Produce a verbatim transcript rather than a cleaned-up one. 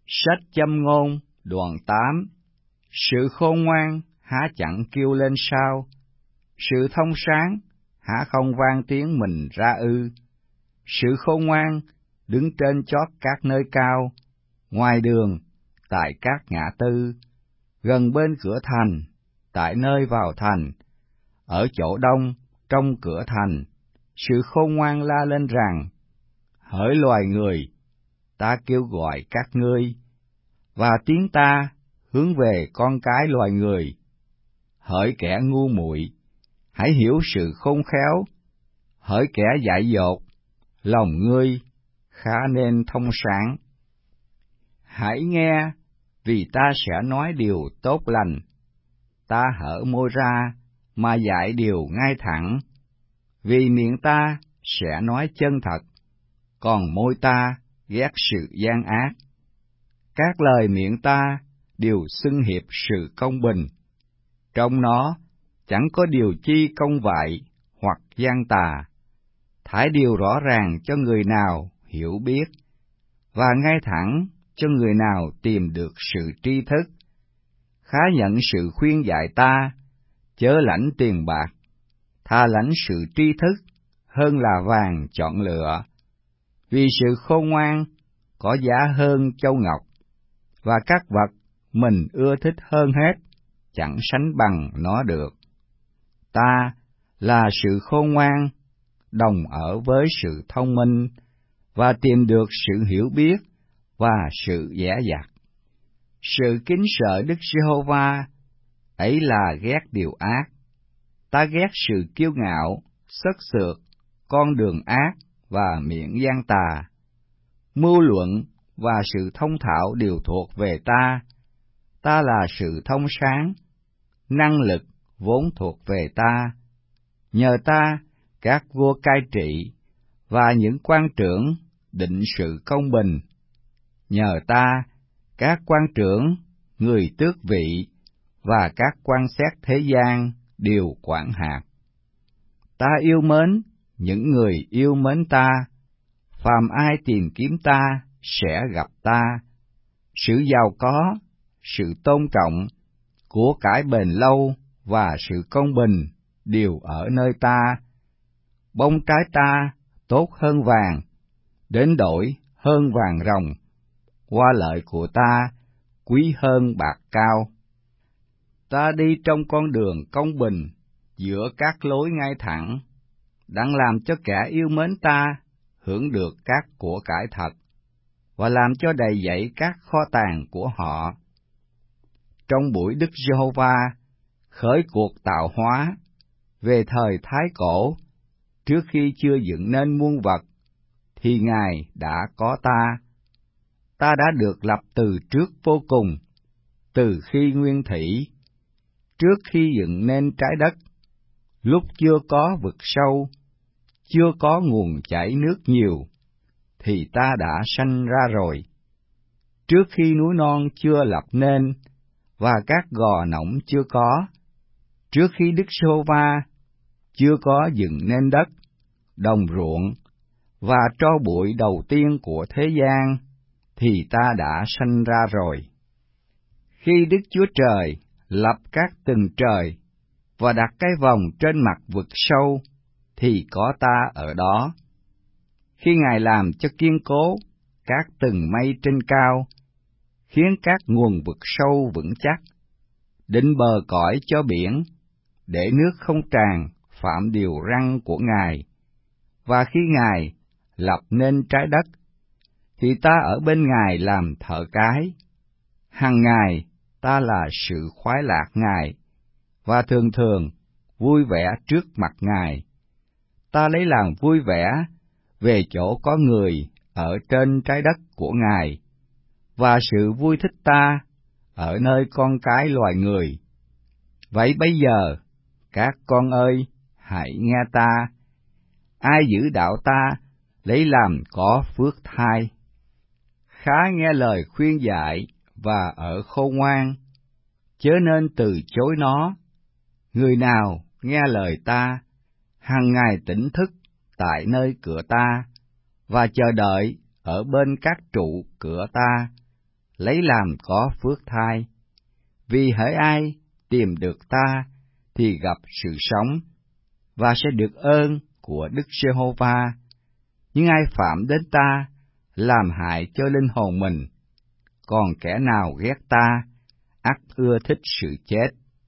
Sách Châm ngôn đoạn tám. Sự khôn ngoan há chẳng kêu lên sao? Sự thông sáng há không vang tiếng mình ra ư? Sự khôn ngoan đứng trên chót các nơi cao, ngoài đường, tại các ngã tư, gần bên cửa thành, tại nơi vào thành, ở chỗ đông, trong cửa thành. Sự khôn ngoan la lên rằng: hỡi loài người, ta kêu gọi các ngươi, và tiếng ta hướng về con cái loài người. Hỡi kẻ ngu muội, hãy hiểu sự khôn khéo. Hỡi kẻ dại dột, lòng ngươi khá nên thông sáng. Hãy nghe, vì ta sẽ nói điều tốt lành. Ta hở môi ra mà dạy điều ngay thẳng. Vì miệng ta sẽ nói chân thật, còn môi ta ghét sự gian ác. Các lời miệng ta đều xưng hiệp sự công bình. Trong nó chẳng có điều chi công vại hoặc gian tà. Thải điều rõ ràng cho người nào hiểu biết, và ngay thẳng cho người nào tìm được sự tri thức. Khá nhận sự khuyên dạy ta, chớ lãnh tiền bạc, thà lãnh sự tri thức hơn là vàng chọn lựa. Vì sự khôn ngoan có giá hơn châu ngọc, và các vật mình ưa thích hơn hết chẳng sánh bằng nó được. Ta là sự khôn ngoan, đồng ở với sự thông minh, và tìm được sự hiểu biết và sự dẻ dặt. Sự kính sợ Đức Giê-hô-va ấy là ghét điều ác. Ta ghét sự kiêu ngạo, xất xược, con đường ác và miệng gian tà. Mưu luận và sự thông thạo đều thuộc về ta. Ta là sự thông sáng, năng lực vốn thuộc về ta. Nhờ ta, các vua cai trị và những quan trưởng định sự công bình. Nhờ ta, các quan trưởng, người tước vị và các quan xét thế gian đều quản hạt. Ta yêu mến những người yêu mến ta. Phàm ai tìm kiếm ta sẽ gặp ta. Sự giàu có, sự tôn trọng, của cải bền lâu và sự công bình đều ở nơi ta. Bông trái ta tốt hơn vàng, đến đổi hơn vàng ròng. Hoa lợi của ta quý hơn bạc cao. Ta đi trong con đường công bình, giữa các lối ngay thẳng, đặng làm cho kẻ yêu mến ta hưởng được các của cải thật, và làm cho đầy dẫy các kho tàng của họ. Trong buổi Đức Giê-hô-va khởi cuộc tạo hóa, về thời Thái Cổ, trước khi chưa dựng nên muôn vật, thì Ngài đã có ta. Ta đã được lập từ trước vô cùng, từ khi nguyên thủy, trước khi dựng nên trái đất, lúc chưa có vực sâu, chưa có nguồn chảy nước nhiều, thì ta đã sanh ra rồi. Trước khi núi non chưa lập nên, và các gò nỏng chưa có, trước khi Đức Giê-hô-va chưa có dựng nên đất, đồng ruộng, và tro bụi đầu tiên của thế gian, thì ta đã sanh ra rồi. Khi Đức Chúa Trời lập các tầng trời, và đặt cái vòng trên mặt vực sâu, thì có ta ở đó. Khi Ngài làm cho kiên cố các tầng mây trên cao, khiến các nguồn vực sâu vững chắc, định bờ cõi cho biển, để nước không tràn phạm điều răn của Ngài. Và khi Ngài lập nên trái đất, thì ta ở bên Ngài làm thợ cái. Hằng ngày ta là sự khoái lạc Ngài, và thường thường vui vẻ trước mặt Ngài. Ta lấy làm vui vẻ về chỗ có người ở trên trái đất của Ngài, và sự vui thích ta ở nơi con cái loài người. Vậy bây giờ, các con ơi, hãy nghe ta. Ai giữ đạo ta, lấy làm có phước thai. Khá nghe lời khuyên dạy và ở khôn ngoan, chớ nên từ chối nó. Người nào nghe lời ta, hằng ngày tỉnh thức tại nơi cửa ta, và chờ đợi ở bên các trụ cửa ta, lấy làm có phước thay. Vì hễ ai tìm được ta thì gặp sự sống, và sẽ được ơn của Đức Giê-hô-va. Nhưng ai phạm đến ta, làm hại cho linh hồn mình, còn kẻ nào ghét ta, ắt ưa thích sự chết.